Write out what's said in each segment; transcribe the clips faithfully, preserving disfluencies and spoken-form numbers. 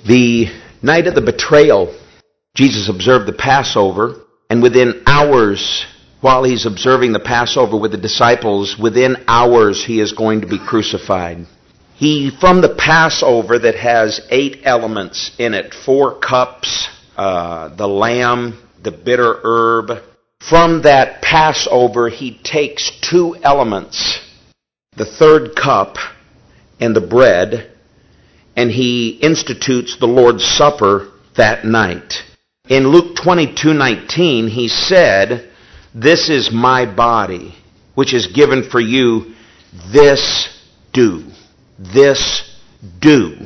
The night of the betrayal, Jesus observed the Passover, and within hours, while he's observing the Passover with the disciples, within hours he is going to be crucified. He, from the Passover that has eight elements in it, four cups, uh, the lamb, the bitter herb, from that Passover he takes two elements, the third cup and the bread, and he institutes the Lord's Supper that night. In Luke twenty-two nineteen, he said, "This is my body, which is given for you. This do." This do.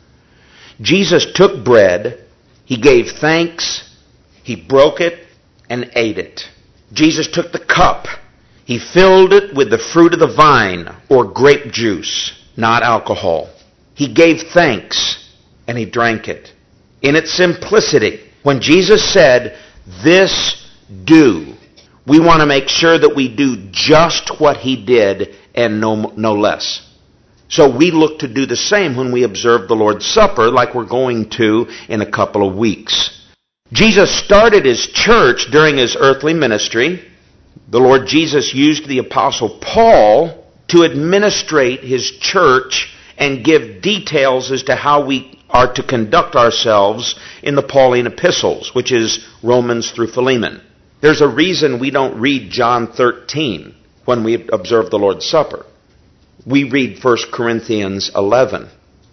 Jesus took bread, he gave thanks, he broke it, and ate it. Jesus took the cup, he filled it with the fruit of the vine, or grape juice, not alcohol. He gave thanks, and he drank it. In its simplicity, when Jesus said, "This do," we want to make sure that we do just what he did and no, no less. So we look to do the same when we observe the Lord's Supper, like we're going to in a couple of weeks. Jesus started his church during his earthly ministry. The Lord Jesus used the Apostle Paul to administrate his church and give details as to how we are to conduct ourselves in the Pauline epistles, which is Romans through Philemon. There's a reason we don't read John thirteen when we observe the Lord's Supper. We read First Corinthians eleven,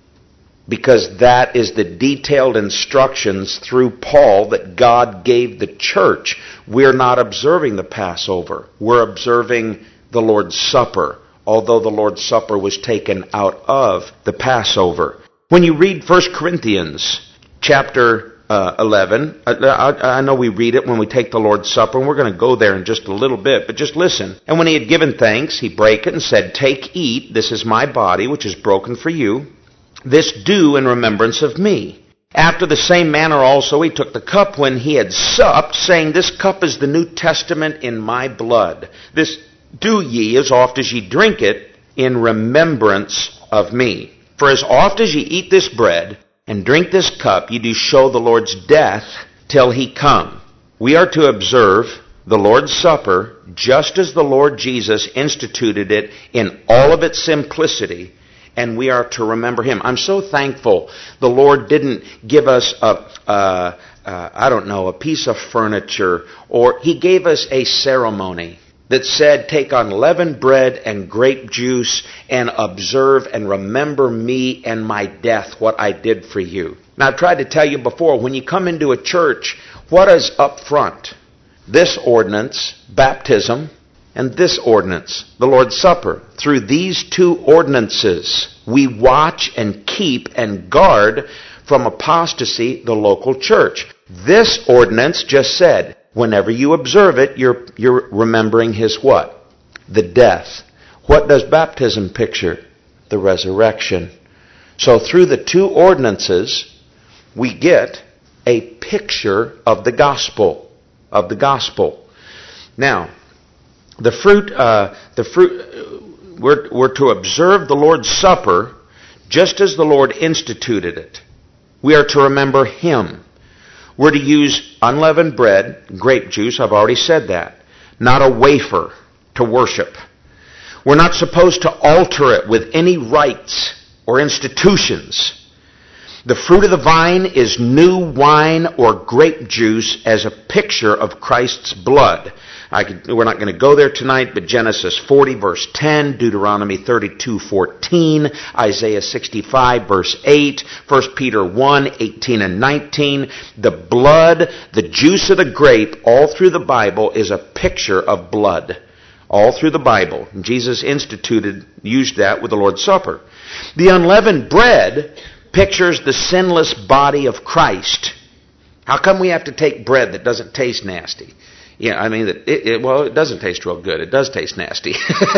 because that is the detailed instructions through Paul that God gave the church. We're not observing the Passover. We're observing the Lord's Supper, although the Lord's Supper was taken out of the Passover. When you read First Corinthians chapter uh, eleven, I, I, I know we read it when we take the Lord's Supper, and we're going to go there in just a little bit, but just listen. "And when he had given thanks, he brake it and said, 'Take, eat, this is my body, which is broken for you. This do in remembrance of me. After the same manner also he took the cup when he had supped, saying, This cup is the New Testament in my blood. This do ye as oft as ye drink it in remembrance of me. For as oft as ye eat this bread and drink this cup, ye do show the Lord's death till he come.'" We are to observe the Lord's Supper just as the Lord Jesus instituted it in all of its simplicity, and we are to remember him. I'm so thankful the Lord didn't give us a, uh, uh, I don't know, a piece of furniture, or he gave us a ceremony that said, "Take unleavened bread and grape juice and observe and remember me and my death, what I did for you." Now, I've tried to tell you before, when you come into a church, what is up front? This ordinance, baptism, and this ordinance, the Lord's Supper. Through these two ordinances, we watch and keep and guard from apostasy the local church. This ordinance just said, whenever you observe it, you're, you're remembering his what? The death. What does baptism picture? The resurrection. So through the two ordinances, we get a picture of the gospel. Of the gospel. Now, the fruit, uh, the fruit, we're, we're to observe the Lord's Supper just as the Lord instituted it. We are to remember him. We're to use unleavened bread, grape juice, I've already said that, not a wafer to worship. We're not supposed to alter it with any rites or institutions. The fruit of the vine is new wine or grape juice as a picture of Christ's blood. I could, we're not going to go there tonight, but Genesis forty verse ten, Deuteronomy thirty-two fourteen, Isaiah sixty-five verse eight, First Peter one eighteen and nineteen. The blood, the juice of the grape, all through the Bible is a picture of blood. All through the Bible. And Jesus instituted, used that with the Lord's Supper. The unleavened bread pictures the sinless body of Christ. How come we have to take bread that doesn't taste nasty? Yeah, I mean, it, it, well, it doesn't taste real good. It does taste nasty.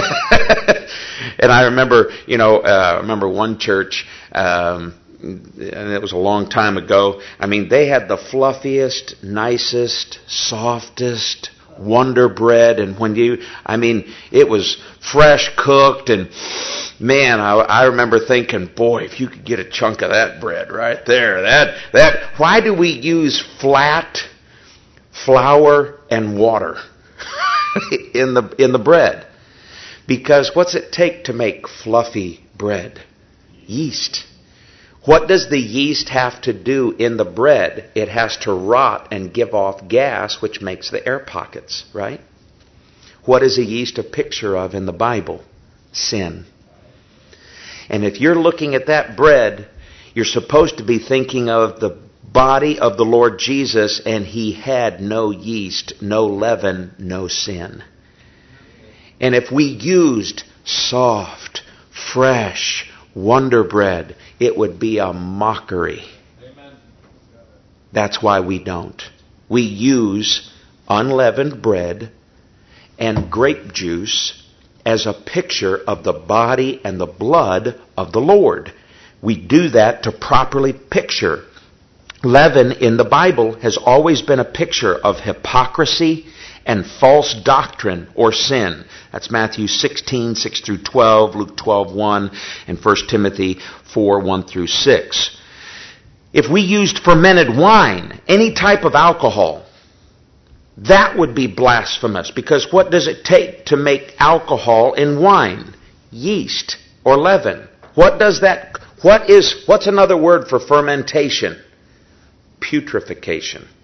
And I remember, you know, uh, I remember one church, um, and it was a long time ago. I mean, they had the fluffiest, nicest, softest, Wonder Bread. And when you, I mean, it was fresh cooked, and man, I, I remember thinking, boy, if you could get a chunk of that bread right there, that, that, why do we use flat flour and water in the, in the bread? Because what's it take to make fluffy bread? Yeast. What does the yeast have to do in the bread? It has to rot and give off gas, which makes the air pockets, right? What is a yeast a picture of in the Bible? Sin. And if you're looking at that bread, you're supposed to be thinking of the body of the Lord Jesus, and He had no yeast, no leaven, no sin. And if we used soft, fresh Wonder Bread, it would be a mockery. Amen. That's why we don't. We use unleavened bread and grape juice as a picture of the body and the blood of the Lord. We do that to properly picture. Leaven in the Bible has always been a picture of hypocrisy and false doctrine or sin. That's Matthew sixteen, six through twelve, Luke twelve, one, and First Timothy four, one through six. If we used fermented wine, any type of alcohol, that would be blasphemous, because what does it take to make alcohol in wine? Yeast or leaven. What does that, what is, what's another word for fermentation? Putrefaction.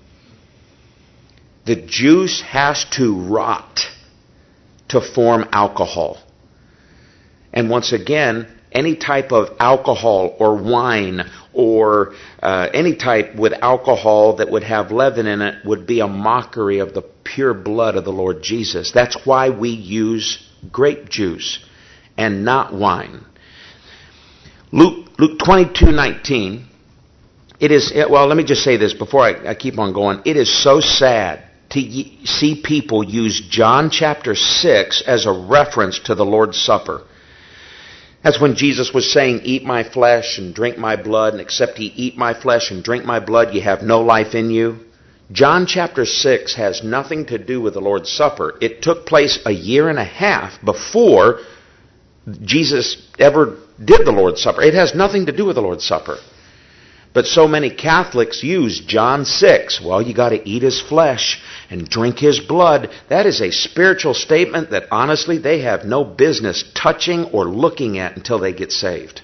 The juice has to rot to form alcohol. And once again, any type of alcohol or wine or uh, any type with alcohol that would have leaven in it would be a mockery of the pure blood of the Lord Jesus. That's why we use grape juice and not wine. Luke, Luke twenty-two nineteen. It is, well, let me just say this before I, I keep on going. It is so sad to y- see people use John chapter six as a reference to the Lord's Supper. That's when Jesus was saying, eat my flesh and drink my blood, and except ye eat my flesh and drink my blood, ye have no life in you. John chapter six has nothing to do with the Lord's Supper. It took place a year and a half before Jesus ever did the Lord's Supper. It has nothing to do with the Lord's Supper. But so many Catholics use John six. Well, you got to eat His flesh and drink His blood. That is a spiritual statement that honestly they have no business touching or looking at until they get saved.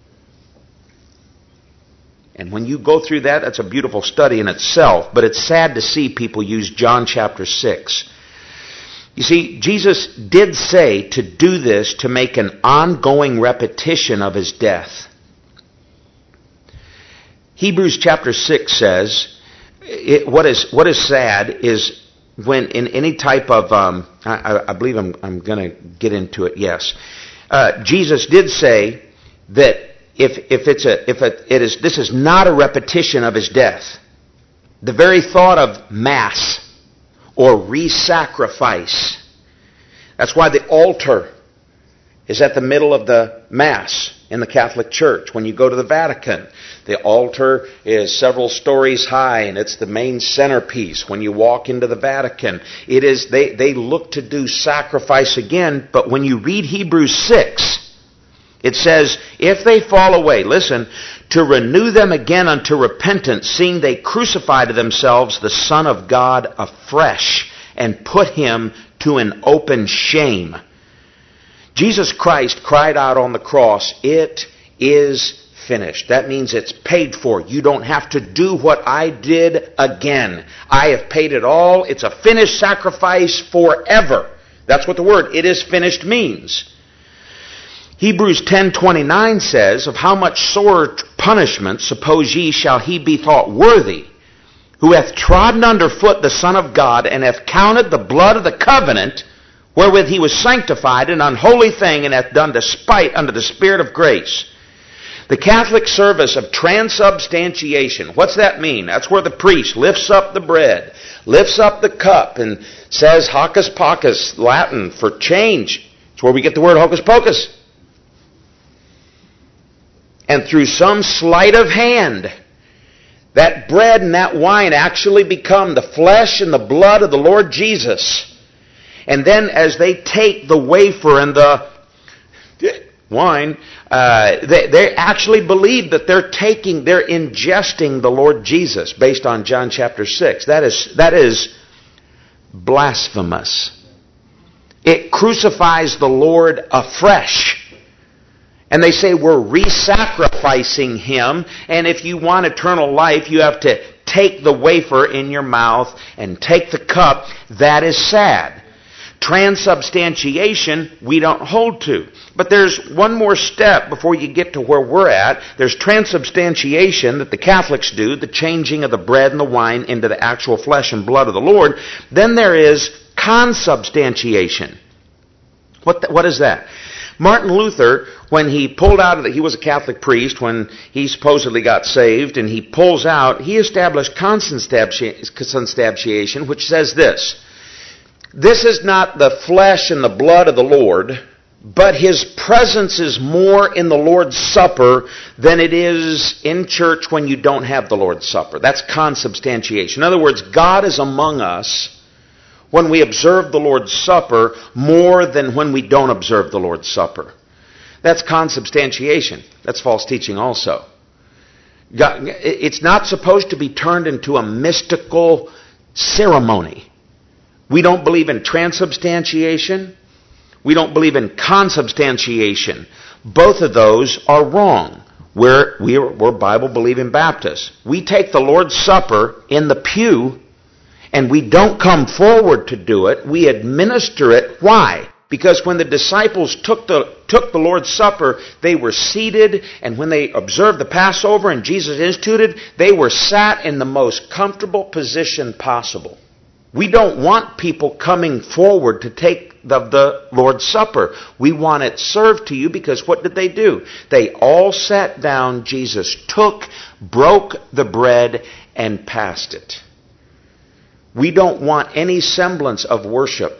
And when you go through that, that's a beautiful study in itself. But it's sad to see people use John chapter six. You see, Jesus did say to do this to make an ongoing repetition of His death. Hebrews chapter six says, it, what is what is sad is when in any type of, um, I, I believe I'm, I'm going to get into it, yes. Uh, Jesus did say that if if it's a if it, it is this is not a repetition of His death. The very thought of Mass or re-sacrifice. That's why the altar is at the middle of the Mass in the Catholic Church. When you go to the Vatican, the altar is several stories high, and it's the main centerpiece. When you walk into the Vatican, it is they, they look to do sacrifice again. But when you read Hebrews six, it says, if they fall away, listen, to renew them again unto repentance, seeing they crucify to themselves the Son of God afresh, and put Him to an open shame. Jesus Christ cried out on the cross, it is finished. That means it's paid for. You don't have to do what I did again. I have paid it all. It's a finished sacrifice forever. That's what the word, it is finished, means. Hebrews ten twenty-nine says, of how much sore punishment, suppose ye, shall he be thought worthy, who hath trodden under foot the Son of God, and hath counted the blood of the covenant, wherewith he was sanctified, an unholy thing, and hath done despite unto the Spirit of grace. The Catholic service of transubstantiation, what's that mean? That's where the priest lifts up the bread, lifts up the cup, and says hocus pocus, Latin for change. It's where we get the word hocus pocus. And through some sleight of hand, That bread and that wine actually become the flesh and the blood of the Lord Jesus. And then as they take the wafer and the wine, uh, they, they actually believe that they're taking, they're ingesting the Lord Jesus based on John chapter six. That is, that is blasphemous. It crucifies the Lord afresh. And they say we're re-sacrificing Him, and if you want eternal life, you have to take the wafer in your mouth and take the cup. That is sad. Transubstantiation, we don't hold to. But there's one more step before you get to where we're at. There's transubstantiation that the Catholics do, the changing of the bread and the wine into the actual flesh and blood of the Lord. Then there is consubstantiation. What the, what is that? Martin Luther, when he pulled out of the, he was a Catholic priest when he supposedly got saved, and he pulls out, he established consubstantiation, which says this: this is not the flesh and the blood of the Lord, but His presence is more in the Lord's Supper than it is in church when you don't have the Lord's Supper. That's consubstantiation. In other words, God is among us when we observe the Lord's Supper more than when we don't observe the Lord's Supper. That's consubstantiation. That's false teaching also. God, it's not supposed to be turned into a mystical ceremony. We don't believe in transubstantiation. We don't believe in consubstantiation. Both of those are wrong. We're, we're, we're Bible-believing Baptists. We take the Lord's Supper in the pew, and we don't come forward to do it. We administer it. Why? Because when the disciples took the, took the Lord's Supper, they were seated, and when they observed the Passover and Jesus instituted, they were sat in the most comfortable position possible. We don't want people coming forward to take the, the Lord's Supper. We want it served to you because what did they do? They all sat down. Jesus took, broke the bread, and passed it. We don't want any semblance of worship.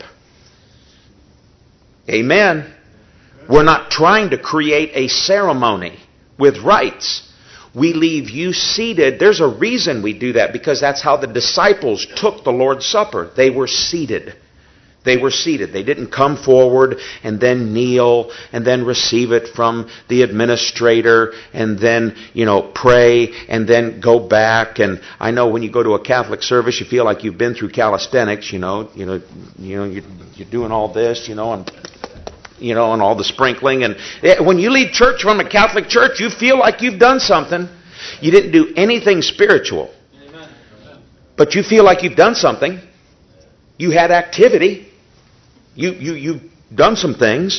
Amen. We're not trying to create a ceremony with rites. We leave you seated. There's a reason we do that, because that's how the disciples took the Lord's Supper. They were seated. They were seated. They didn't come forward and then kneel and then receive it from the administrator and then, you know, pray and then go back. And I know when you go to a Catholic service, you feel like you've been through calisthenics, you know, you know, you know, you're, you're doing all this, you know, and you know, and all the sprinkling. And when you leave church from a Catholic church, you feel like you've done something. You didn't do anything spiritual, but you feel like you've done something. You had activity. You, you, you've done some things.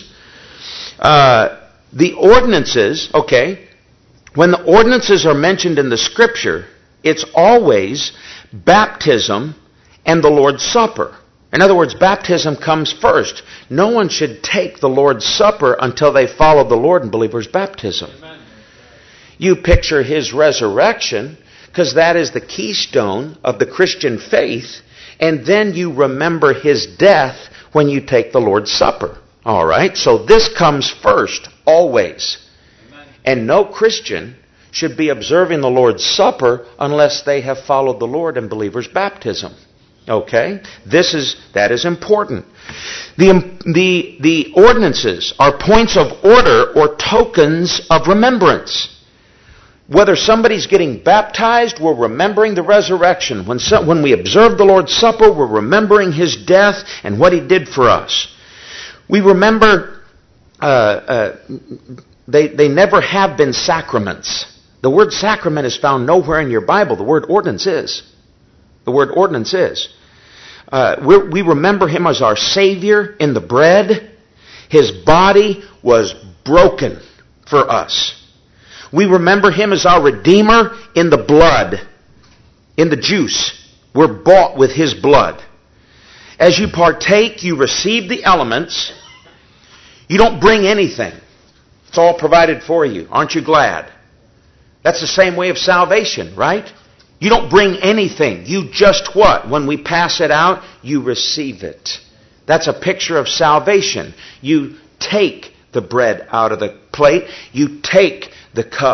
Uh, the ordinances, okay, when the ordinances are mentioned in the Scripture, it's always baptism and the Lord's Supper. In other words, baptism comes first. No one should take the Lord's Supper until they follow the Lord in believer's baptism. Amen. You picture His resurrection, because that is the keystone of the Christian faith, and then you remember His death when you take the Lord's Supper. All right? So this comes first, always. Amen. And no Christian should be observing the Lord's Supper unless they have followed the Lord in believer's baptism. Okay? This is, that is important. The, the, the ordinances are points of order or tokens of remembrance. Whether somebody's getting baptized, we're remembering the resurrection. When, so, when we observe the Lord's Supper, we're remembering His death and what He did for us. We remember, uh, uh, they, they never have been sacraments. The word sacrament is found nowhere in your Bible. The word ordinance is. The word ordinance is. Uh, we remember Him as our Savior in the bread. His body was broken for us. We remember Him as our Redeemer in the blood, in the juice. We're bought with His blood. As you partake, you receive the elements. You don't bring anything. It's all provided for you. Aren't you glad? That's the same way of salvation, right? You don't bring anything. You just what? When we pass it out, you receive it. That's a picture of salvation. You take the bread out of the plate. You take the cup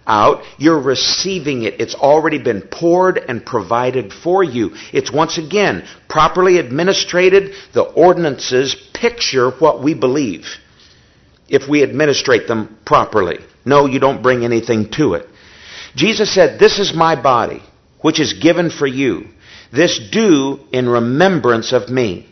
out, you're receiving it. It's already been poured and provided for you. It's once again properly administrated. The ordinances picture what we believe if we administrate them properly. No, you don't bring anything to it. Jesus said, "This is my body, which is given for you. This do in remembrance of me."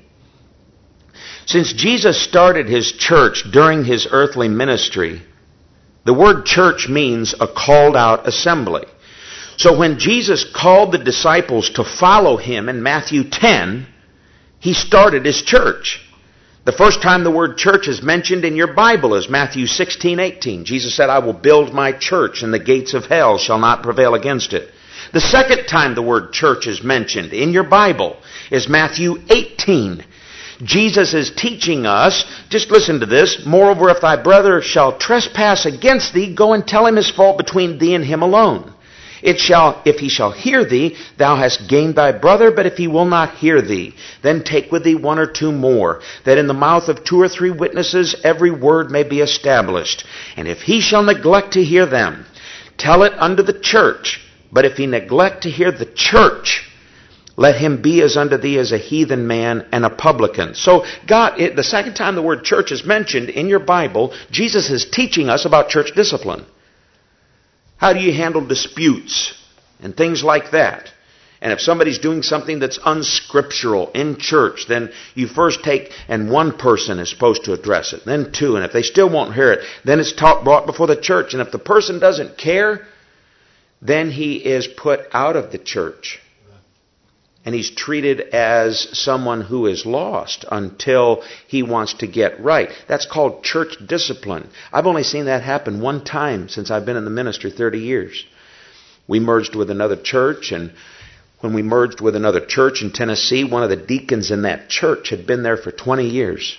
Since Jesus started his church during his earthly ministry, the word church means a called out assembly. So when Jesus called the disciples to follow him in Matthew ten, he started his church. The first time the word church is mentioned in your Bible is Matthew sixteen eighteen. Jesus said, "I will build my church, and the gates of hell shall not prevail against it." The second time the word church is mentioned in your Bible is Matthew eighteen. Jesus is teaching us, just listen to this, "Moreover, if thy brother shall trespass against thee, go and tell him his fault between thee and him alone. It shall, if he shall hear thee, thou hast gained thy brother, but if he will not hear thee, then take with thee one or two more, that in the mouth of two or three witnesses every word may be established. And if he shall neglect to hear them, tell it unto the church. But if he neglect to hear the church, let him be as unto thee as a heathen man and a publican." So God, it, the second time the word church is mentioned in your Bible, Jesus is teaching us about church discipline. How do you handle disputes and things like that? And if somebody's doing something that's unscriptural in church, then you first take, and one person is supposed to address it, then two, and if they still won't hear it, then it's taught, brought before the church. And if the person doesn't care, then he is put out of the church. And he's treated as someone who is lost until he wants to get right. That's called church discipline. I've only seen that happen one time since I've been in the ministry thirty years. We merged with another church, and when we merged with another church in Tennessee, one of the deacons in that church had been there for twenty years.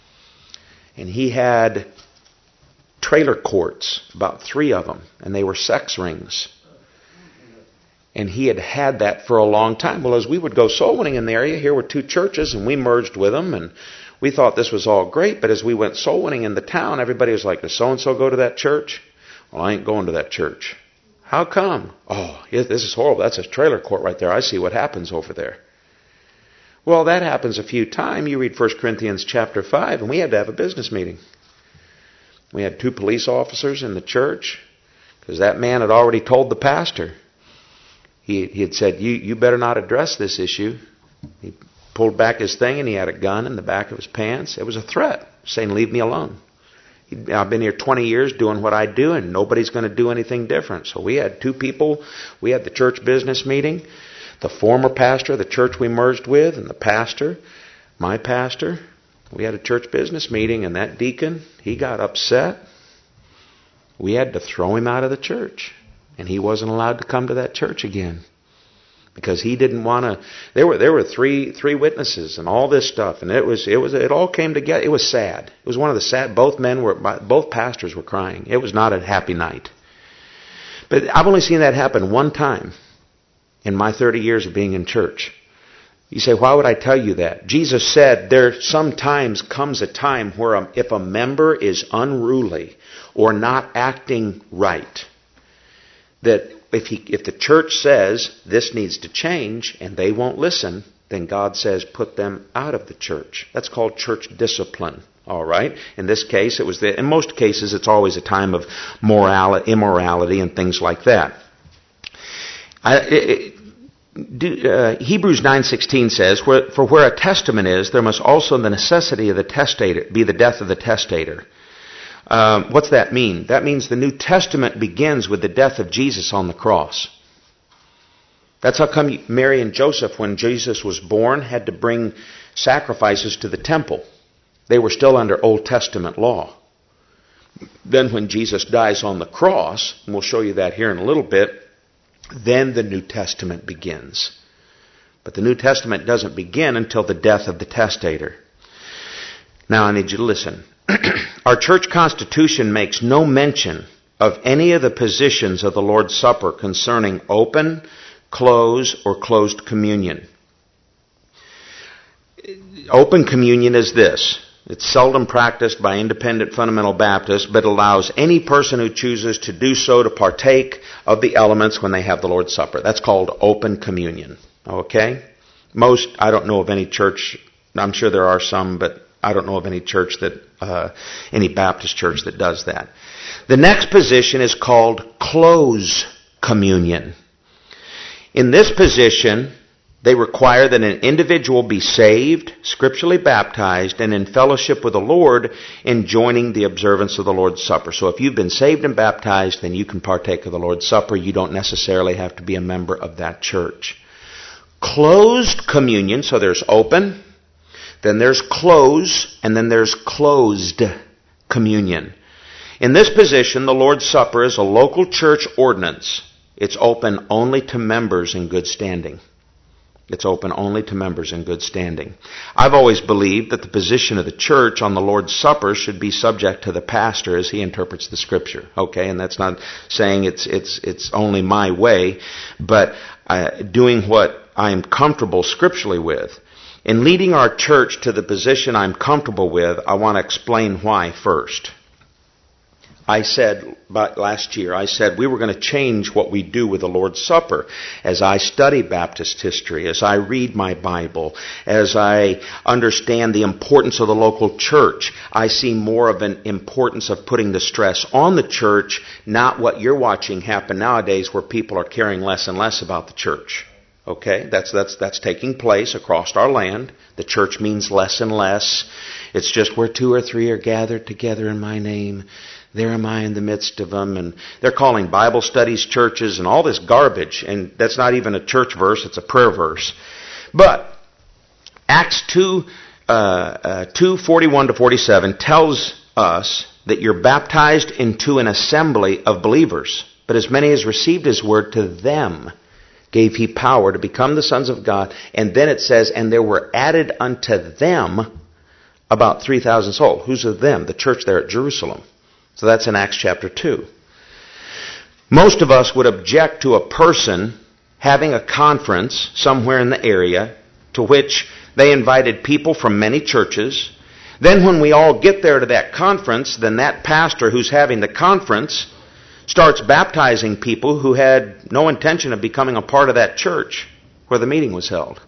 And he had trailer courts, about three of them, and they were sex rings. And he had had that for a long time. Well, as we would go soul winning in the area, here were two churches, and we merged with them, and we thought this was all great. But as we went soul winning in the town, everybody was like, "Does so-and-so go to that church?" "Well, I ain't going to that church." "How come?" "Oh, yeah, this is horrible. That's a trailer court right there. I see what happens over there." Well, that happens a few times. You read First Corinthians chapter five, and we had to have a business meeting. We had two police officers in the church, because that man had already told the pastor. He, he had said, you, you better not address this issue. He pulled back his thing, and he had a gun in the back of his pants. It was a threat, saying, "Leave me alone. I've been here twenty years doing what I do, and nobody's going to do anything different." So we had two people. We had the church business meeting. The former pastor of the church we merged with, and the pastor, my pastor. We had a church business meeting, and that deacon, he got upset. We had to throw him out of the church. And he wasn't allowed to come to that church again, because he didn't want to. There were there were three three witnesses and all this stuff, and it was it was it all came together. It was sad. It was one of the sad. Both men were both pastors were crying. It was not a happy night. But I've only seen that happen one time in my thirty years of being in church. You say, why would I tell you that? Jesus said there sometimes comes a time where a, if a member is unruly or not acting right, that if he, if the church says this needs to change and they won't listen, then God says put them out of the church. That's called church discipline. All right. In this case, it was the, in most cases, it's always a time of morality, immorality, and things like that. I, it, do, uh, Hebrews nine sixteen says, "For where a testament is, there must also the necessity of the testator be the death of the testator." Um, what's that mean? That means the New Testament begins with the death of Jesus on the cross. That's how come Mary and Joseph, when Jesus was born, had to bring sacrifices to the temple. They were still under Old Testament law. Then when Jesus dies on the cross, and we'll show you that here in a little bit, then the New Testament begins. But the New Testament doesn't begin until the death of the testator. Now I need you to listen. Our church constitution makes no mention of any of the positions of the Lord's Supper concerning open, close, or closed communion. Open communion is this. It's seldom practiced by independent fundamental Baptists, but allows any person who chooses to do so to partake of the elements when they have the Lord's Supper. That's called open communion. Okay? Most, I don't know of any church, I'm sure there are some, but I don't know of any church that, uh, any Baptist church that does that. The next position is called close communion. In this position, they require that an individual be saved, scripturally baptized, and in fellowship with the Lord in joining the observance of the Lord's Supper. So if you've been saved and baptized, then you can partake of the Lord's Supper. You don't necessarily have to be a member of that church. Closed communion, so there's open, then there's close, and then there's closed communion. In this position, the Lord's Supper is a local church ordinance. It's open only to members in good standing. It's open only to members in good standing. I've always believed that the position of the church on the Lord's Supper should be subject to the pastor as he interprets the Scripture. Okay, and that's not saying it's it's it's only my way, but uh, doing what I'm comfortable scripturally with. In leading our church to the position I'm comfortable with, I want to explain why first. I said last year, I said we were going to change what we do with the Lord's Supper. As I study Baptist history, as I read my Bible, as I understand the importance of the local church, I see more of an importance of putting the stress on the church, not what you're watching happen nowadays where people are caring less and less about the church. Okay, that's that's that's taking place across our land. The church means less and less. It's just where two or three are gathered together in my name, there am I in the midst of them. And they're calling Bible studies churches and all this garbage. And that's not even a church verse, it's a prayer verse. But Acts two, uh, uh, two forty-one to forty-seven tells us that you're baptized into an assembly of believers. But as many as received His word, to them gave He power to become the sons of God. And then it says, and there were added unto them about three thousand souls. Who's of them? The church there at Jerusalem. So that's in Acts chapter two. Most of us would object to a person having a conference somewhere in the area to which they invited people from many churches. Then when we all get there to that conference, then that pastor who's having the conference starts baptizing people who had no intention of becoming a part of that church where the meeting was held.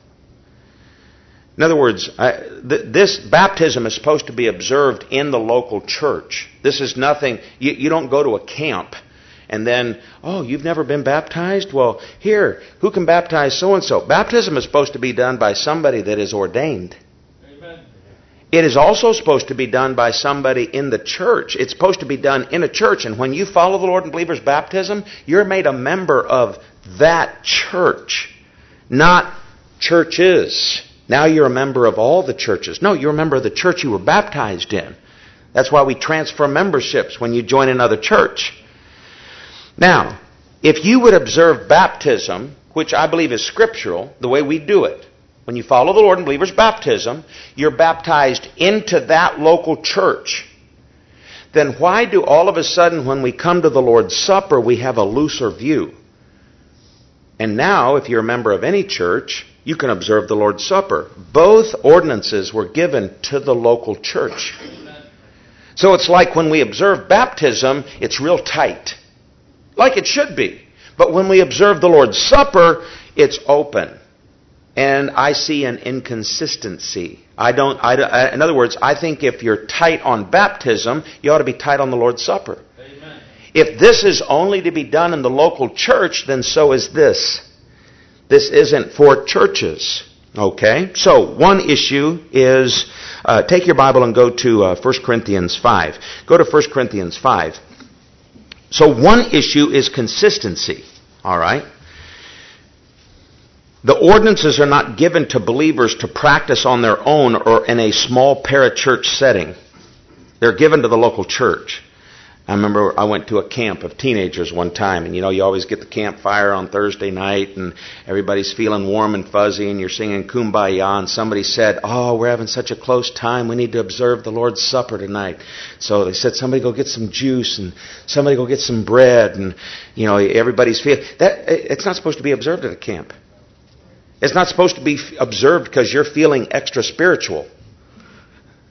In other words, I, th- this baptism is supposed to be observed in the local church. This is nothing, you, you don't go to a camp and then, oh, you've never been baptized? Well, here, who can baptize so-and-so? Baptism is supposed to be done by somebody that is ordained. Amen. It is also supposed to be done by somebody in the church. It's supposed to be done in a church. And when you follow the Lord in believer's baptism, you're made a member of that church, not churches. Now you're a member of all the churches. No, you're a member of the church you were baptized in. That's why we transfer memberships when you join another church. Now, if you would observe baptism, which I believe is scriptural, the way we do it, when you follow the Lord in believer's baptism, you're baptized into that local church. Then why do all of a sudden when we come to the Lord's Supper we have a looser view? And now, if you're a member of any church, you can observe the Lord's Supper. Both ordinances were given to the local church. So it's like when we observe baptism, it's real tight. Like it should be. But when we observe the Lord's Supper, it's open. And I see an inconsistency. I don't. I, in other words, I think if you're tight on baptism, you ought to be tight on the Lord's Supper. Amen. If this is only to be done in the local church, then so is this. This isn't for churches. Okay? So, one issue is, uh, take your Bible and go to uh, First Corinthians five. Go to First Corinthians five. So, one issue is consistency. All right? The ordinances are not given to believers to practice on their own or in a small parachurch setting. They're given to the local church. I remember I went to a camp of teenagers one time, and you know, you always get the campfire on Thursday night, and everybody's feeling warm and fuzzy, and you're singing Kumbaya, and somebody said, oh, we're having such a close time, we need to observe the Lord's Supper tonight. So they said, somebody go get some juice, and somebody go get some bread, and you know, everybody's feeling, that, it's not supposed to be observed at a camp. It's not supposed to be observed because you're feeling extra spiritual.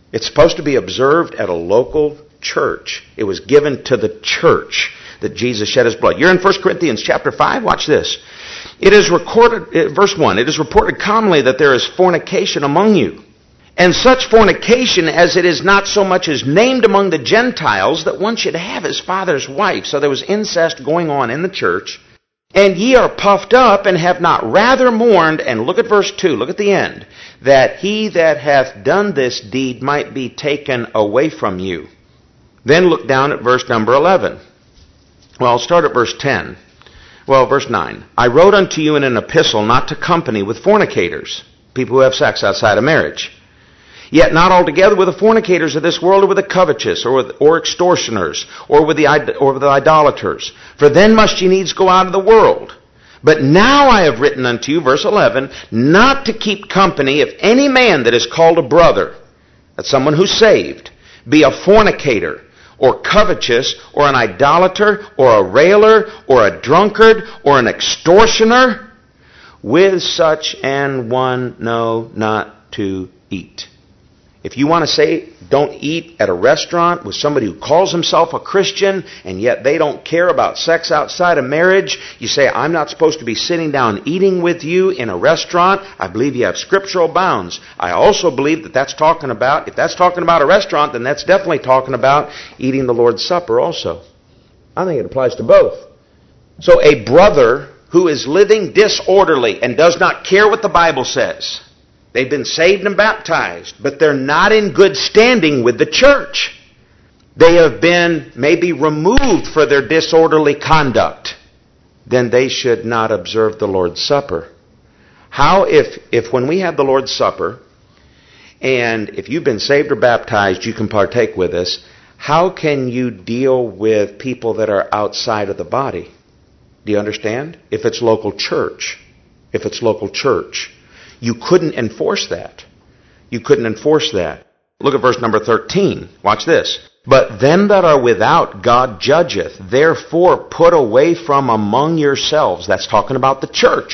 It's supposed to be observed at a local church. It was given to the church that Jesus shed his blood. You're in First Corinthians chapter five. Watch this. It is recorded, verse one, it is reported commonly that there is fornication among you. And such fornication as it is not so much as named among the Gentiles that one should have his father's wife. So there was incest going on in the church. And ye are puffed up and have not rather mourned, and look at verse two, look at the end, that he that hath done this deed might be taken away from you. Then look down at verse number eleven. Well, I'll start at verse ten. Well, verse nine. I wrote unto you in an epistle not to company with fornicators, people who have sex outside of marriage. Yet not altogether with the fornicators of this world, or with the covetous, or with, or extortioners, or with the or with the idolaters. For then must ye needs go out of the world. But now I have written unto you, verse eleven, not to keep company if any man that is called a brother, that's someone who's saved, be a fornicator, or covetous, or an idolater, or a railer, or a drunkard, or an extortioner. With such an one know not to eat. If you want to say don't eat at a restaurant with somebody who calls himself a Christian and yet they don't care about sex outside of marriage, you say, I'm not supposed to be sitting down eating with you in a restaurant. I believe you have scriptural bounds. I also believe that that's talking about, if that's talking about a restaurant, then that's definitely talking about eating the Lord's Supper also. I think it applies to both. So a brother who is living disorderly and does not care what the Bible says, they've been saved and baptized, but they're not in good standing with the church. They have been maybe removed for their disorderly conduct. Then they should not observe the Lord's Supper. How if, if when we have the Lord's Supper, and if you've been saved or baptized, you can partake with us, how can you deal with people that are outside of the body? Do you understand? If it's local church. If it's local church. You couldn't enforce that. You couldn't enforce that. Look at verse number thirteen. Watch this. But them that are without God judgeth. Therefore put away from among yourselves. That's talking about the church.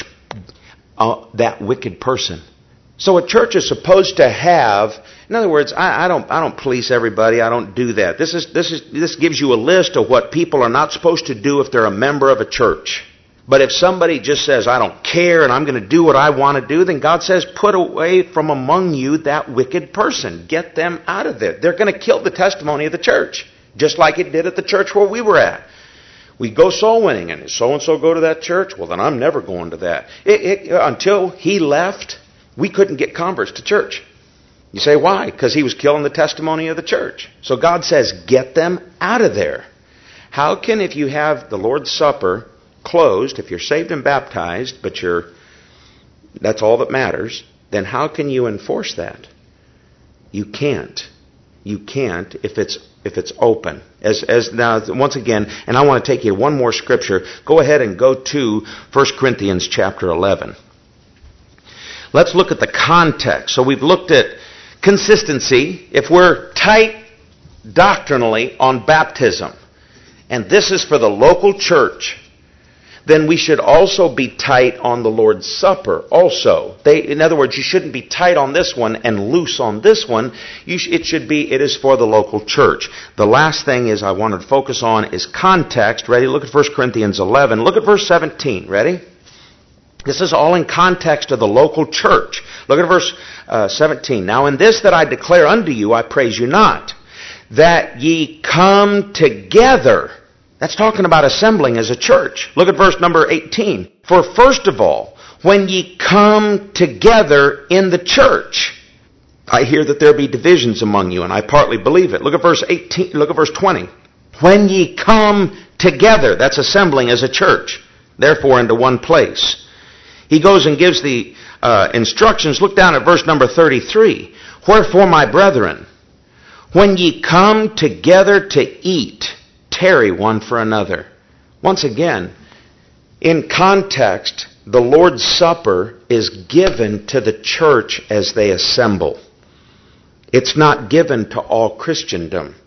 Uh, that wicked person. So a church is supposed to have, in other words, I, I don't I don't police everybody. I don't do that. This is this is this gives you a list of what people are not supposed to do if they're a member of a church. But if somebody just says, I don't care and I'm going to do what I want to do, then God says, put away from among you that wicked person. Get them out of there. They're going to kill the testimony of the church, just like it did at the church where we were at. We go soul winning, and so-and-so go to that church? Well, then I'm never going to that. It, it, until he left, we couldn't get converts to church. You say, why? Because he was killing the testimony of the church. So God says, get them out of there. How can, if you have the Lord's Supper closed, if you're saved and baptized, but you're that's all that matters, then how can you enforce that? You can't. You can't if it's if it's open. As as now once again, and I want to take you to one more scripture. Go ahead and go to First Corinthians chapter eleven. Let's look at the context. So we've looked at consistency. If we're tight doctrinally on baptism, and this is for the local church, then we should also be tight on the Lord's Supper also. They, in other words, you shouldn't be tight on this one and loose on this one. You sh- it should be, it is for the local church. The last thing is I wanted to focus on is context. Ready? Look at First Corinthians eleven. Look at verse seventeen. Ready? This is all in context of the local church. Look at verse uh, seventeen. Now in this that I declare unto you, I praise you not, that ye come together. That's talking about assembling as a church. Look at verse number eighteen. For first of all, when ye come together in the church, I hear that there be divisions among you, and I partly believe it. Look at verse eighteen. Look at verse twenty. When ye come together, that's assembling as a church, therefore into one place. He goes and gives the uh, instructions. Look down at verse number thirty-three. Wherefore, my brethren, when ye come together to eat, tarry one for another. Once again, in context, the Lord's Supper is given to the church as they assemble. It's not given to all Christendom.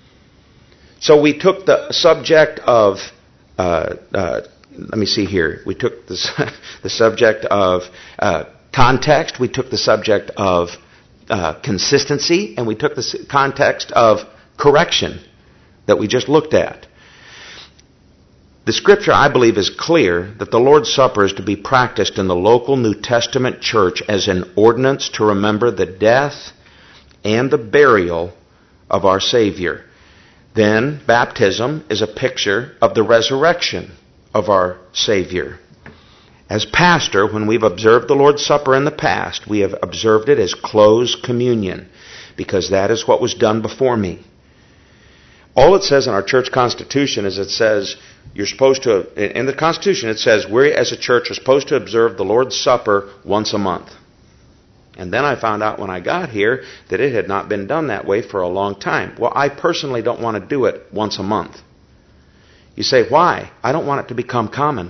So we took the subject of, uh, uh, let me see here, we took the, the subject of uh, context, we took the subject of uh, consistency, and we took the context of correction that we just looked at. The Scripture, I believe, is clear that the Lord's Supper is to be practiced in the local New Testament church as an ordinance to remember the death and the burial of our Savior. Then, baptism is a picture of the resurrection of our Savior. As pastor, when we've observed the Lord's Supper in the past, we have observed it as closed communion, because that is what was done before me. All it says in our church constitution is it says you're supposed to, in the Constitution it says we as a church are supposed to observe the Lord's Supper once a month. And then I found out when I got here that it had not been done that way for a long time. Well, I personally don't want to do it once a month. You say, why? I don't want it to become common.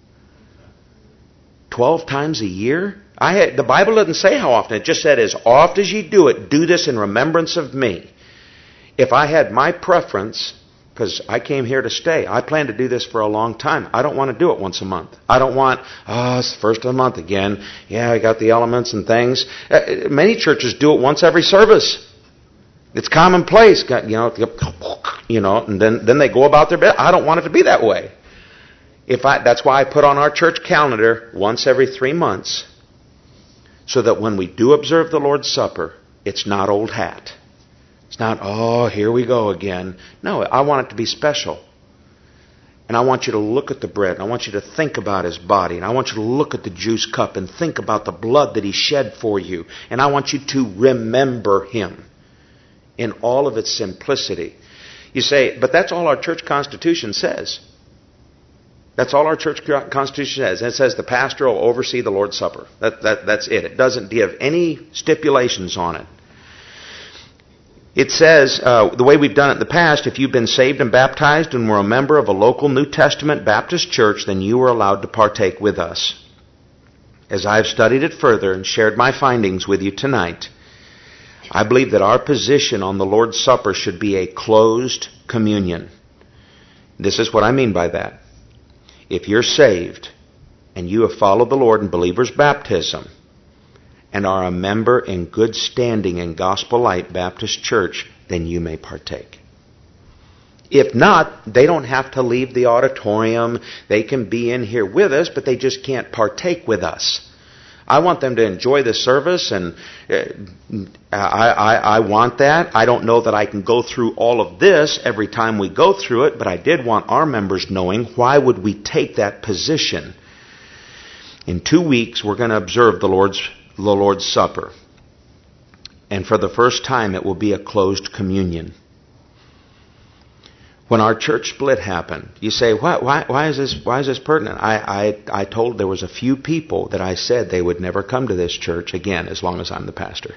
Twelve times a year? I had, the Bible doesn't say how often. It just said, as oft as you do it, do this in remembrance of me. If I had my preference, because I came here to stay, I plan to do this for a long time. I don't want to do it once a month. I don't want, oh, it's the first of the month again. Yeah, I got the elements and things. Uh, many churches do it once every service. It's commonplace, you know, you know, and then, then they go about their business. I don't want it to be that way. If I, that's why I put on our church calendar once every three months, so that when we do observe the Lord's Supper, it's not old hat. It's not, oh, here we go again. No, I want it to be special. And I want you to look at the bread, and I want you to think about His body, and I want you to look at the juice cup and think about the blood that He shed for you. And I want you to remember Him in all of its simplicity. You say, but that's all our church constitution says. That's all our church constitution says. It says the pastor will oversee the Lord's Supper. That, that, that's it. It doesn't give any stipulations on it. It says, uh, the way we've done it in the past, if you've been saved and baptized and were a member of a local New Testament Baptist church, then you were allowed to partake with us. As I've studied it further and shared my findings with you tonight, I believe that our position on the Lord's Supper should be a closed communion. This is what I mean by that. If you're saved and you have followed the Lord in believer's baptism and are a member in good standing in Gospel Light Baptist Church, then you may partake. If not, they don't have to leave the auditorium. They can be in here with us, but they just can't partake with us. I want them to enjoy the service, and I, I, I want that. I don't know that I can go through all of this every time we go through it, but I did want our members knowing, why would we take that position? In two weeks, we're going to observe the Lord's, the Lord's Supper. And for the first time, it will be a closed communion. When our church split happened, you say, why, why, why is this, why is this pertinent? I, I, I told there was a few people that I said they would never come to this church again as long as I'm the pastor.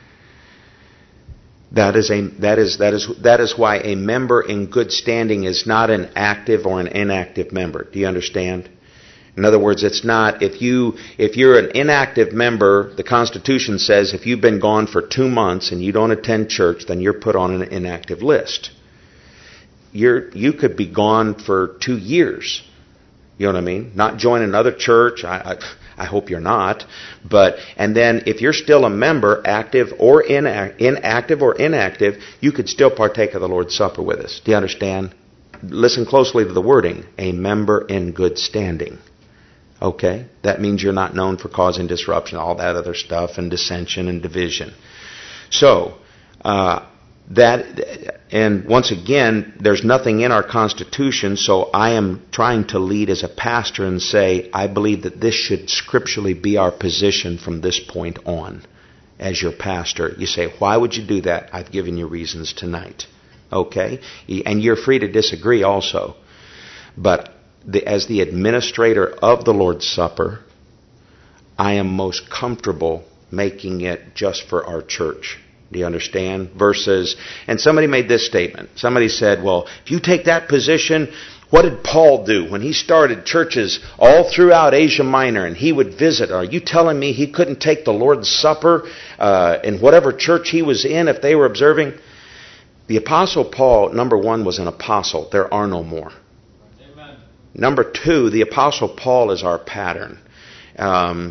That is a, that is, that is, that is why a member in good standing is not an active or an inactive member. Do you understand? In other words, it's not, if you, if you're an inactive member, the Constitution says if you've been gone for two months and you don't attend church, then you're put on an inactive list. You're, you could be gone for two years. You know what I mean? Not join another church. I, I, I hope you're not. But, and then if you're still a member, active or inact, inactive or inactive, you could still partake of the Lord's Supper with us. Do you understand? Listen closely to the wording. A member in good standing. Okay? That means you're not known for causing disruption, all that other stuff, and dissension and division. So, uh, That, and once again, there's nothing in our Constitution, so I am trying to lead as a pastor and say, I believe that this should scripturally be our position from this point on as your pastor. You say, why would you do that? I've given you reasons tonight. Okay? And you're free to disagree also. But the, as the administrator of the Lord's Supper, I am most comfortable making it just for our church. Do you understand? Versus, and somebody made this statement. Somebody said, well, if you take that position, what did Paul do when he started churches all throughout Asia Minor and he would visit? Are you telling me he couldn't take the Lord's Supper uh, in whatever church he was in if they were observing? The Apostle Paul, number one, was an apostle. There are no more. Amen. Number two, the Apostle Paul is our pattern. Um,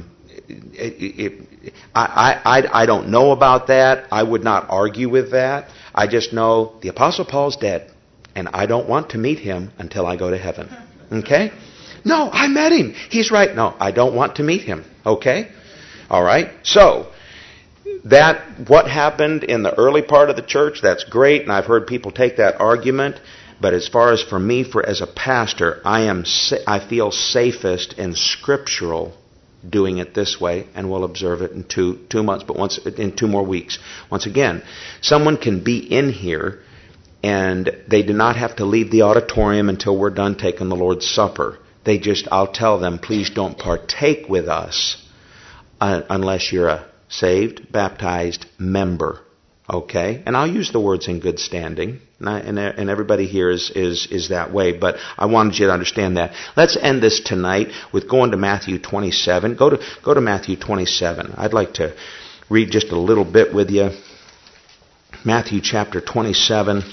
it, it, I, I, I don't know about that. I would not argue with that. I just know the Apostle Paul's dead, and I don't want to meet him until I go to heaven. Okay? No, I met him. He's right. No, I don't want to meet him. Okay? All right? So, that, what happened in the early part of the church, that's great, and I've heard people take that argument. But as far as for me, for as a pastor, I am I feel safest and scriptural doing it this way, and we'll observe it in two two months, but once in two more weeks. Once again, someone can be in here, and they do not have to leave the auditorium until we're done taking the Lord's Supper. They just, I'll tell them, please don't partake with us uh, unless you're a saved, baptized member. Okay? And I'll use the words in good standing. And, I, and, and everybody here is, is, is that way. But I wanted you to understand that. Let's end this tonight with going to Matthew twenty-seven. Go to, go to Matthew twenty-seven. I'd like to read just a little bit with you. Matthew chapter twenty-seven.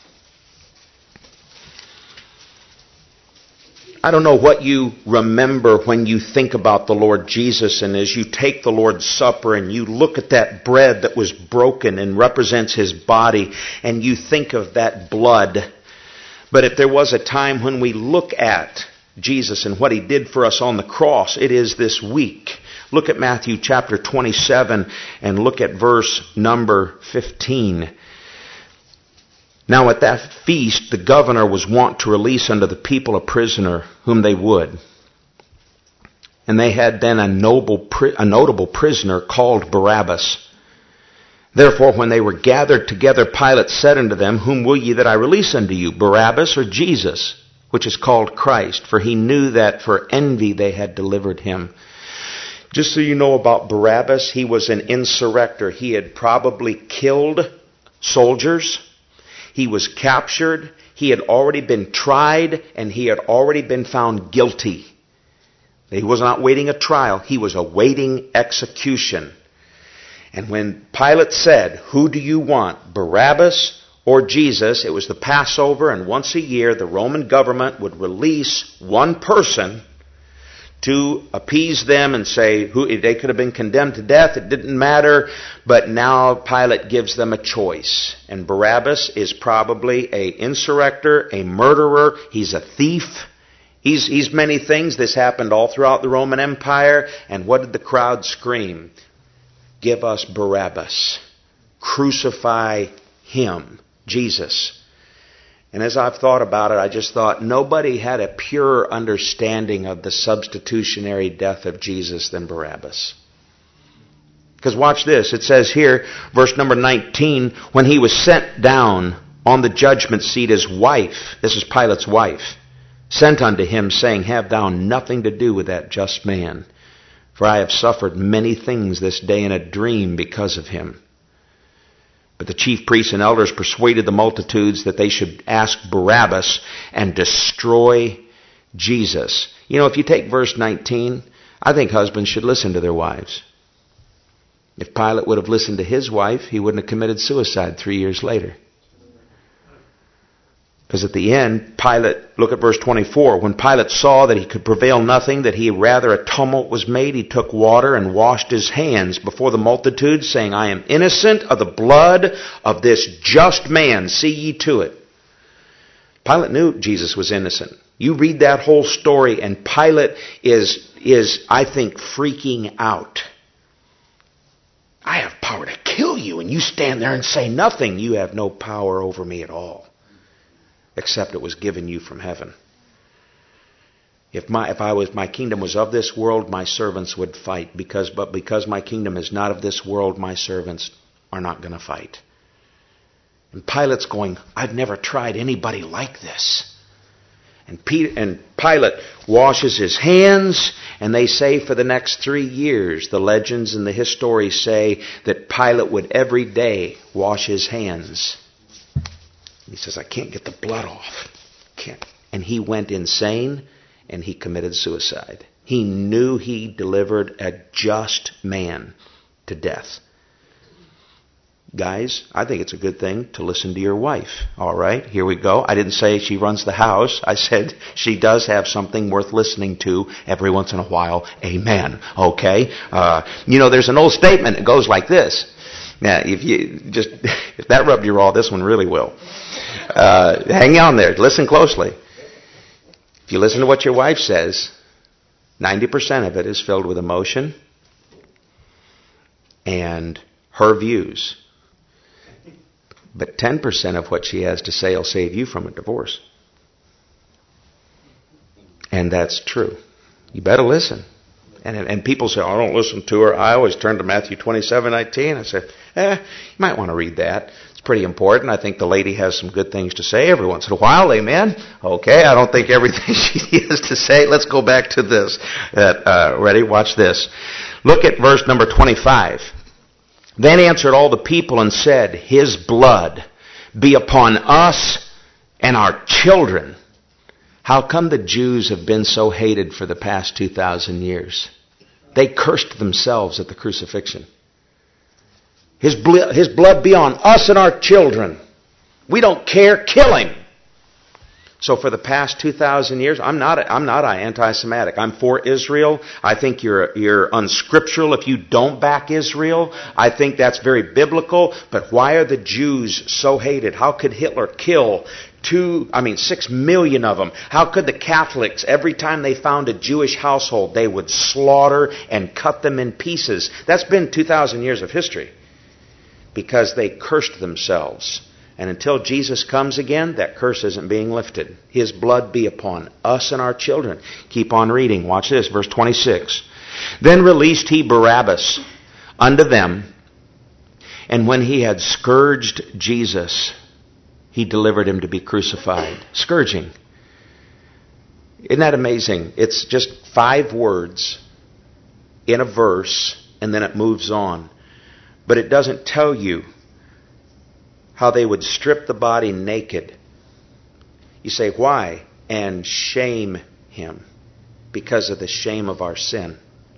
I don't know what you remember when you think about the Lord Jesus, and as you take the Lord's Supper and you look at that bread that was broken and represents His body, and you think of that blood. But if there was a time when we look at Jesus and what He did for us on the cross, it is this week. Look at Matthew chapter twenty-seven and look at verse number fifteen. Now at that feast, the governor was wont to release unto the people a prisoner whom they would. And they had then a, noble, a notable prisoner called Barabbas. Therefore, when they were gathered together, Pilate said unto them, Whom will ye that I release unto you, Barabbas or Jesus, which is called Christ? For he knew that for envy they had delivered him. Just so you know about Barabbas, he was an insurrector. He had probably killed soldiers. He was captured, he had already been tried, and he had already been found guilty. He was not waiting a trial, he was awaiting execution. And when Pilate said, Who do you want, Barabbas or Jesus? It was the Passover, and once a year the Roman government would release one person to appease them and say who they could have been condemned to death. It didn't matter. But now Pilate gives them a choice. And Barabbas is probably a insurrector, a murderer. He's a thief. He's, he's many things. This happened all throughout the Roman Empire. And what did the crowd scream? Give us Barabbas. Crucify him, Jesus. And as I've thought about it, I just thought nobody had a purer understanding of the substitutionary death of Jesus than Barabbas. Because watch this. It says here, verse number nineteen, when he was sent down on the judgment seat, his wife, this is Pilate's wife, sent unto him, saying, Have thou nothing to do with that just man, for I have suffered many things this day in a dream because of him. But the chief priests and elders persuaded the multitudes that they should ask Barabbas and destroy Jesus. You know, if you take verse nineteen, I think husbands should listen to their wives. If Pilate would have listened to his wife, he wouldn't have committed suicide three years later. Because at the end, Pilate, look at verse twenty-four. When Pilate saw that he could prevail nothing, that he rather a tumult was made, he took water and washed his hands before the multitude, saying, I am innocent of the blood of this just man. See ye to it. Pilate knew Jesus was innocent. You read that whole story, and Pilate is, is I think, freaking out. I have power to kill you, and you stand there and say nothing. You have no power over me at all, except it was given you from heaven. If my if I was my kingdom was of this world, my servants would fight. Because but because my kingdom is not of this world, my servants are not going to fight. And Pilate's going, I've never tried anybody like this. And, Peter, and Pilate washes his hands, and they say for the next three years, the legends and the histories say that Pilate would every day wash his hands. He says, I can't get the blood off. Can't. And he went insane, and he committed suicide. He knew he delivered a just man to death. Guys, I think it's a good thing to listen to your wife. All right, here we go. I didn't say she runs the house. I said she does have something worth listening to every once in a while. Amen. Okay? Uh, you know, there's an old statement that goes like this. Now, if you just, if that rubbed you raw, this one really will. Uh, hang on there. Listen closely. If you listen to what your wife says, ninety percent of it is filled with emotion and her views. But ten percent of what she has to say will save you from a divorce. And that's true. You better listen. And and people say, oh, I don't listen to her. I always turn to Matthew twenty-seven nineteen. I say, eh, you might want to read that. It's pretty important. I think the lady has some good things to say every once in a while. Amen? Okay, I don't think everything she has to say. Let's go back to this. Uh, uh, ready? Watch this. Look at verse number twenty-five. Then answered all the people and said, His blood be upon us and our children. How come the Jews have been so hated for the past two thousand years? They cursed themselves at the crucifixion. His, bl- his blood be on us and our children. We don't care. Kill him. So for the past two thousand years, I'm not a, I'm not anti-Semitic. I'm for Israel. I think you're you're unscriptural if you don't back Israel. I think that's very biblical. But why are the Jews so hated? How could Hitler kill two, I mean six million of them? How could the Catholics, every time they found a Jewish household, they would slaughter and cut them in pieces? That's been two thousand years of history. Because they cursed themselves. And until Jesus comes again, that curse isn't being lifted. His blood be upon us and our children. Keep on reading. Watch this, verse twenty-six. Then released he Barabbas unto them, and when he had scourged Jesus, he delivered him to be crucified. Scourging. Isn't that amazing? It's just five words in a verse, and then it moves on. But it doesn't tell you how they would strip the body naked. You say, why? And shame him because of the shame of our sin.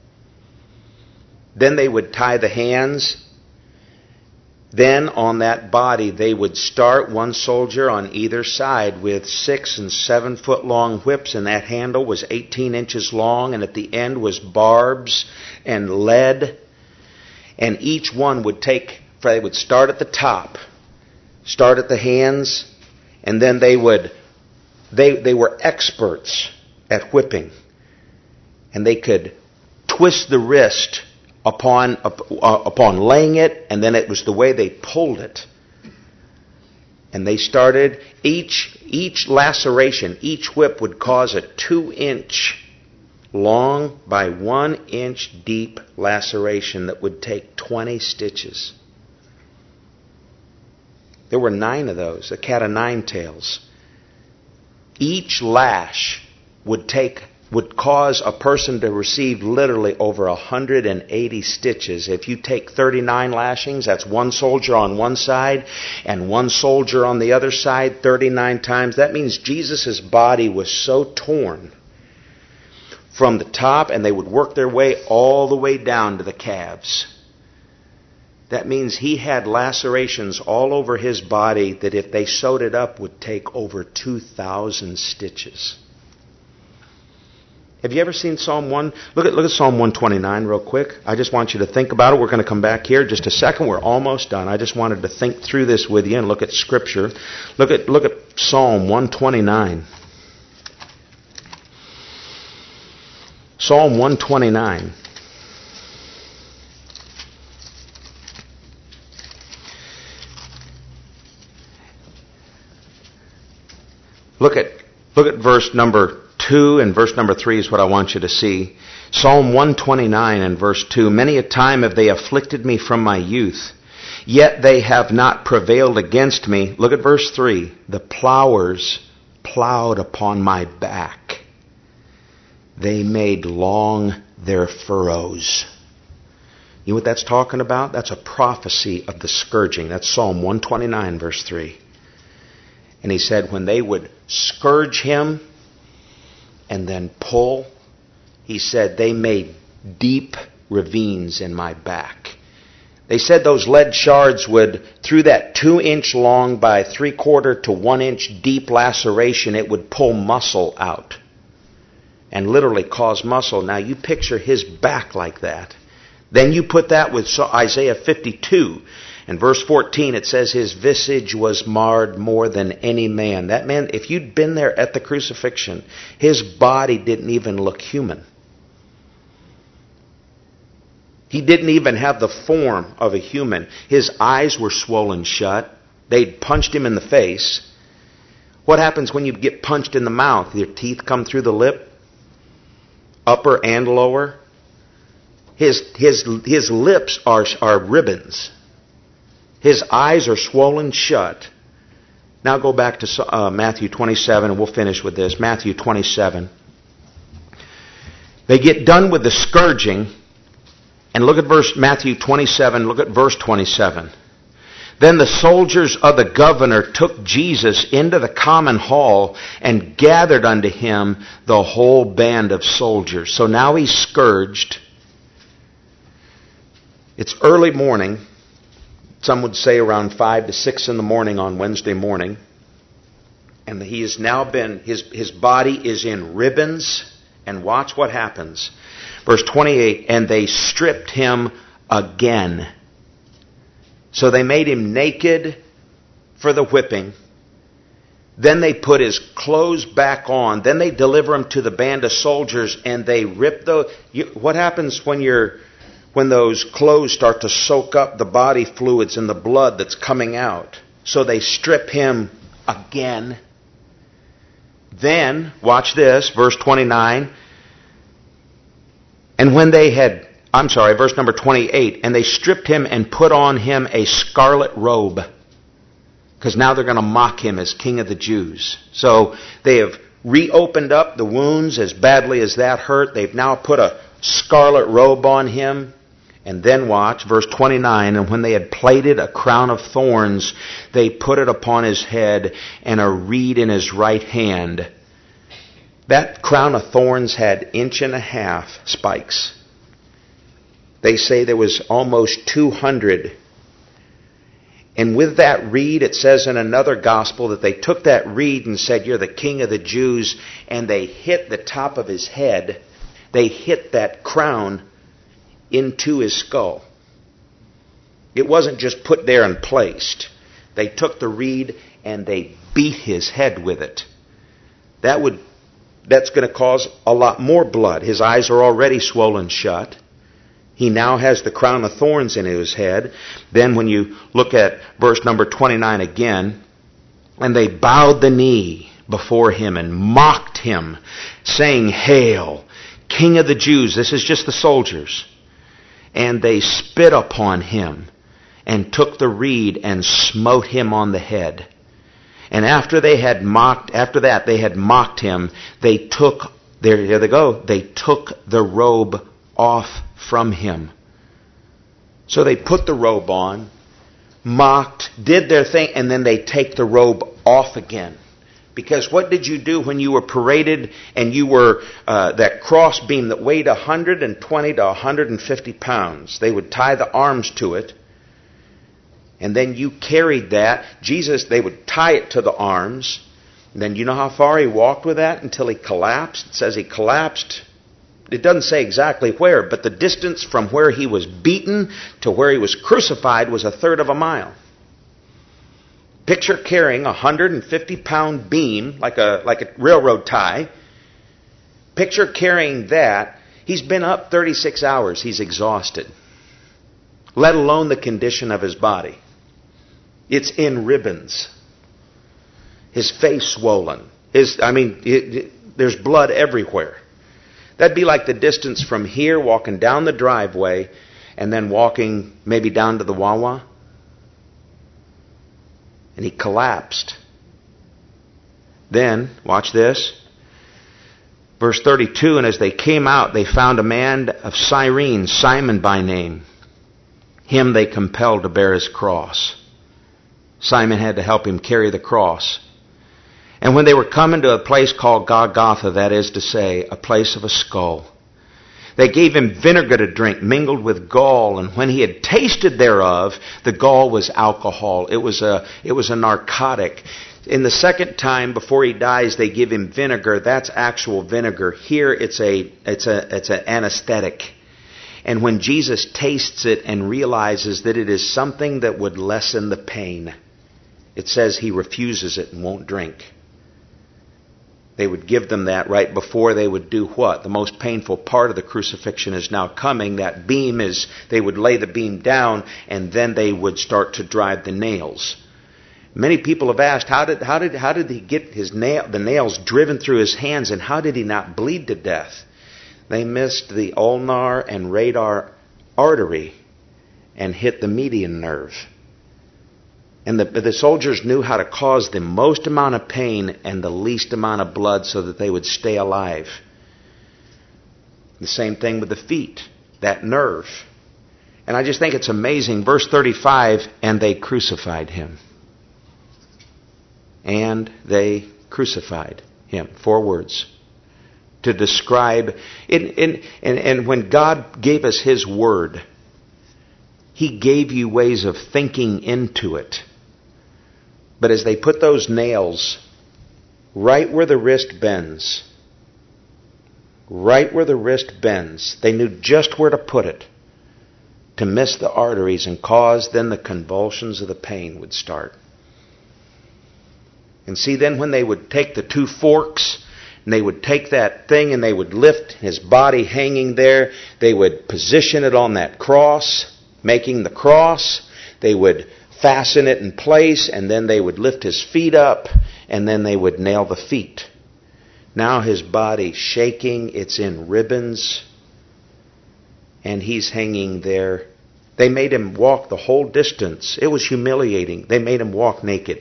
Then they would tie the hands. Then on that body they would start one soldier on either side with six and seven foot long whips, and that handle was eighteen inches long, and at the end was barbs and lead. And each one would take, they would start at the top, start at the hands, and then they would, they they were experts at whipping. And they could twist the wrist upon uh, upon laying it, and then it was the way they pulled it. And they started, each each laceration, each whip would cause a two inch long by one inch deep laceration that would take twenty stitches. There were nine of those, a cat of nine tails. Each lash would take would cause a person to receive literally over one hundred eighty stitches. If you take thirty-nine lashings, that's one soldier on one side and one soldier on the other side thirty-nine times. That means Jesus' body was so torn from the top, and they would work their way all the way down to the calves. That means he had lacerations all over his body that if they sewed it up would take over two thousand stitches. Have you ever seen Psalm one? Look at look at Psalm one twenty-nine real quick. I just want you to think about it. We're going to come back here in just a second. We're almost done. I just wanted to think through this with you and look at Scripture. Look at look at Psalm one twenty-nine. Psalm one twenty-nine. Look at look at verse number two and verse number three is what I want you to see. Psalm one twenty-nine and verse two. Many a time have they afflicted me from my youth, yet they have not prevailed against me. Look at verse three. The plowers plowed upon my back. They made long their furrows. You know what that's talking about? That's a prophecy of the scourging. That's Psalm one twenty-nine verse three. And he said when they would scourge him and then pull, he said they made deep ravines in my back. They said those lead shards would, through that two inch long by three quarter to one inch deep laceration, it would pull muscle out and literally cause muscle. Now you picture his back like that. Then you put that with Isaiah fifty-two. And verse fourteen, it says his visage was marred more than any man. That man, if you'd been there at the crucifixion, his body didn't even look human. He didn't even have the form of a human. His eyes were swollen shut. They'd punched him in the face. What happens when you get punched in the mouth? Your teeth come through the lip, upper and lower. His, his, his lips are, are ribbons. His eyes are swollen shut. Now go back to uh, Matthew twenty-seven, and we'll finish with this. Matthew twenty-seven. They get done with the scourging, and look at verse Matthew twenty-seven. Look at verse twenty-seven. Then the soldiers of the governor took Jesus into the common hall and gathered unto him the whole band of soldiers. So now he's scourged. It's early morning. Some would say around five to six in the morning on Wednesday morning. And he has now been, his, his body is in ribbons. And watch what happens. Verse twenty-eight, and they stripped him again. So they made him naked for the whipping. Then they put his clothes back on. Then they deliver him to the band of soldiers, and they rip those. You, what happens when you're when those clothes start to soak up the body fluids and the blood that's coming out? So they strip him again. Then, watch this, verse twenty-nine. And when they had, I'm sorry, verse number twenty-eight, and they stripped him and put on him a scarlet robe. Because now they're going to mock him as King of the Jews. So they have reopened up the wounds as badly as that hurt. They've now put a scarlet robe on him. And then watch, verse twenty-nine, and when they had plaited a crown of thorns, they put it upon his head and a reed in his right hand. That crown of thorns had inch and a half spikes. They say there was almost two hundred. And with that reed, it says in another gospel that they took that reed and said, you're the King of the Jews, and they hit the top of his head. They hit that crown into his skull. It wasn't just put there and placed. They took the reed and they beat his head with it. That would, that's going to cause a lot more blood. His eyes are already swollen shut. He now has the crown of thorns in his head. Then when you look at verse number twenty-nine again, and they bowed the knee before him and mocked him, saying, Hail, King of the Jews. This is just the soldiers. And they spit upon him and took the reed and smote him on the head. And after they had mocked, after that they had mocked him, they took, there, there they go, they took the robe off from him. So they put the robe on, mocked, did their thing, and then they take the robe off again. Because what did you do when you were paraded and you were uh, that cross beam that weighed one hundred twenty to one hundred fifty pounds? They would tie the arms to it. And then you carried that. Jesus, they would tie it to the arms. And then you know how far he walked with that until he collapsed? It says he collapsed. It doesn't say exactly where, but the distance from where he was beaten to where he was crucified was a third of a mile. Picture carrying a one hundred fifty pound beam, like a, like a railroad tie. Picture carrying that. He's been up thirty-six hours. He's exhausted. Let alone the condition of his body. It's in ribbons. His face swollen. His, I mean, it, it, there's blood everywhere. That'd be like the distance from here, walking down the driveway, and then walking maybe down to the Wawa. And he collapsed. Then, watch this. Verse thirty-two, and as they came out, they found a man of Cyrene, Simon by name. Him they compelled to bear his cross. Simon had to help him carry the cross. And when they were coming to a place called Golgotha, that is to say, a place of a skull, They gave him vinegar to drink mingled with gall, and when he had tasted thereof, the gall was alcohol. It was a, it was a narcotic. In the second time before he dies, they give him vinegar. That's actual vinegar. Here it's a, it's a, it's an anesthetic. And when Jesus tastes it and realizes that it is something that would lessen the pain, it says he refuses it and won't drink. They would give them that right before they would do what? The most painful part of the crucifixion is now coming. That beam is, they would lay the beam down and then they would start to drive the nails. Many people have asked, how did, how did, how did he get his nail, the nails driven through his hands, and how did he not bleed to death? They missed the ulnar and radar artery and hit the median nerve. And the, the soldiers knew how to cause the most amount of pain and the least amount of blood so that they would stay alive. The same thing with the feet, that nerve. And I just think it's amazing. Verse thirty-five, and they crucified him. And they crucified him. Four words. To describe, in, in, and, and when God gave us His Word, He gave you ways of thinking into it. But as they put those nails right where the wrist bends, right where the wrist bends, they knew just where to put it to miss the arteries and cause then the convulsions of the pain would start. And see, then when they would take the two forks and they would take that thing and they would lift his body hanging there, they would position it on that cross, making the cross. They would fasten it in place, and then they would lift his feet up, and then they would nail the feet. Now his body's shaking, it's in ribbons, and he's hanging there. They made him walk the whole distance. It was humiliating. They made him walk naked.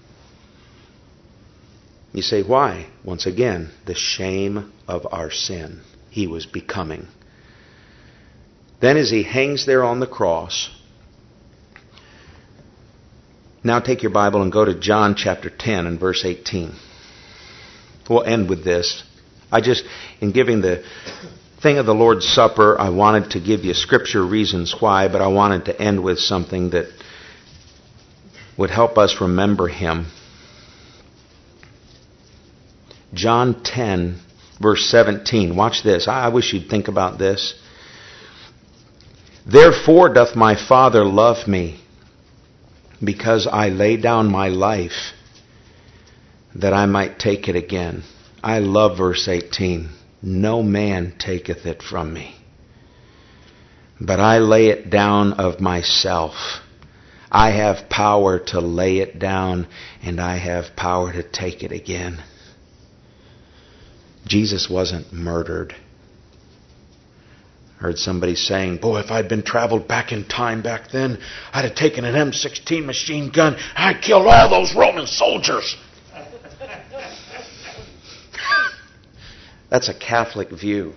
You say, why? Once again, the shame of our sin he was becoming. Then as he hangs there on the cross, now take your Bible and go to John chapter ten and verse eighteen. We'll end with this. I just, in giving the thing of the Lord's Supper, I wanted to give you scripture reasons why, but I wanted to end with something that would help us remember Him. John ten, verse seventeen. Watch this. I wish you'd think about this. Therefore doth my Father love me, because I lay down my life, that I might take it again. I love verse eighteen. No man taketh it from me, but I lay it down of myself. I have power to lay it down, and I have power to take it again. Jesus wasn't murdered. I heard somebody saying, boy, if I'd been traveled back in time back then, I'd have taken an M sixteen machine gun. I'd killed all those Roman soldiers. That's a Catholic view.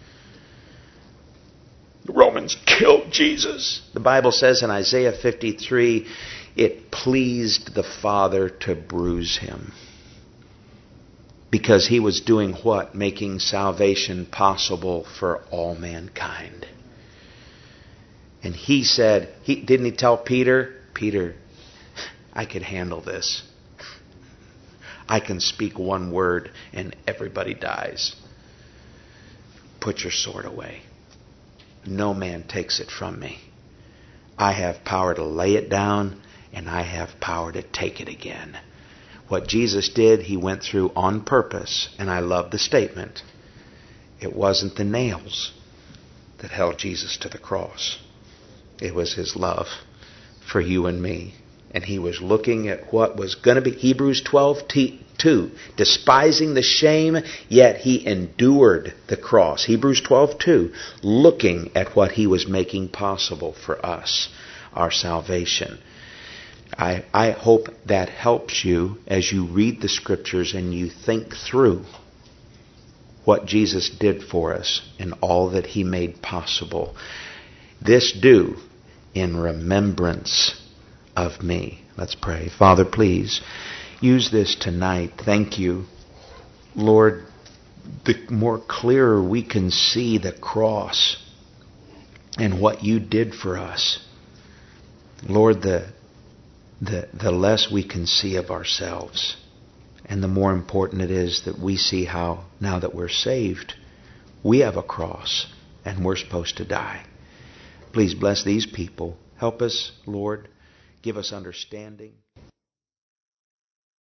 The Romans killed Jesus. The Bible says in Isaiah fifty-three, it pleased the Father to bruise him. Because he was doing what? Making salvation possible for all mankind. And he said, he, didn't he tell Peter, Peter, I could handle this. I can speak one word and everybody dies. Put your sword away. No man takes it from me. I have power to lay it down, and I have power to take it again. What Jesus did, he went through on purpose. And I love the statement. It wasn't the nails that held Jesus to the cross. It was his love for you and me. And he was looking at what was going to be, Hebrews twelve two, despising the shame, yet he endured the cross. Hebrews twelve two, looking at what he was making possible for us, our salvation. I, I hope that helps you as you read the Scriptures and you think through what Jesus did for us and all that he made possible. This do in remembrance of me. Let's pray. Father, please use this tonight. Thank you, Lord. the more clearer we can see the cross and what you did for us, Lord, the, the, the less we can see of ourselves. And the more important it is that we see how, now that we're saved, we have a cross and we're supposed to die. Please bless these people. Help us, Lord. Give us understanding.